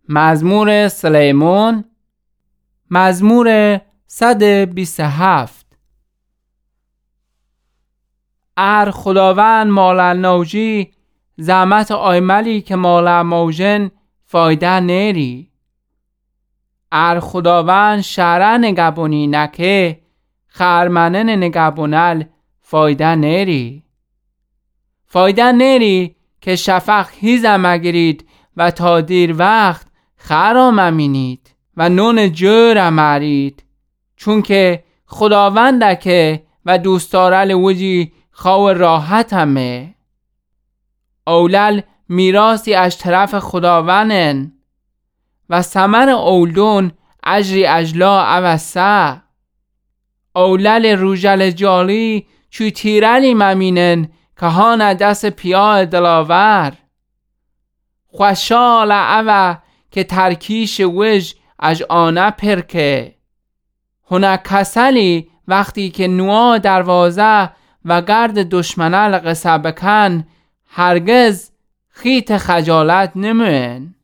مزمور سلیمان، مزمور 127. ار خداوند مال نوجی زحمت آیمالی که مال موجن فایده نیری. ار خداوند شهره نگبونی نکه خرمنن نگبونل فایده نیری. فایده نیری که شفق هیزم اگرید و تا دیر وقت خرام امینید و نون جور مرید، چون که خداوندکه و دوستدارل وجی خو راحت همه. اولل میراسی از طرف خداوندن و ثمر اولدون اجری اجلا اوسه. اولل روجل جالی چوی تیرلی ممینن که هان دست پیاه دلاور. خوشال اوه که ترکیش وج اج آنه پرکه. هنه کسلی وقتی که نوا دروازه و گرد دشمنه لقصه بکن هرگز خیت خجالت نمون.